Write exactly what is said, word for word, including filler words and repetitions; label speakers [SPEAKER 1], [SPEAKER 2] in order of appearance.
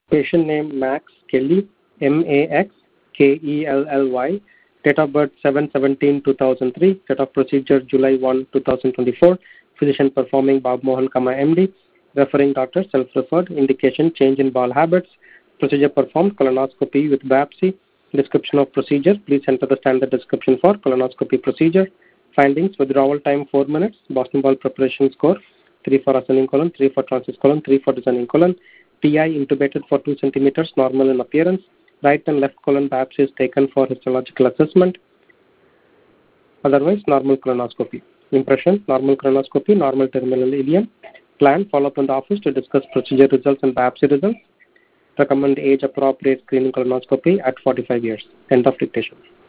[SPEAKER 1] Patient name Max Kelly, M A X K E L L Y. Date of birth seven seventeen two thousand three. Date of procedure July first two thousand twenty-four. Physician performing Bob Mohan, M D. Referring doctor self-referred. Indication change in bowel habits. Procedure performed colonoscopy with biopsy. Description of procedure. Please enter the standard description for colonoscopy procedure. Findings: withdrawal time four minutes. Boston bowel preparation score three for ascending colon, three for transverse colon, three for descending colon. T I intubated for two centimeters, normal in appearance. Right and left colon biopsy is taken for histological assessment. Otherwise, normal colonoscopy. Impression: normal colonoscopy, normal terminal ileum. Plan: follow up in the office to discuss procedure results and biopsy results. Recommend age appropriate screening colonoscopy at forty-five years. End of dictation.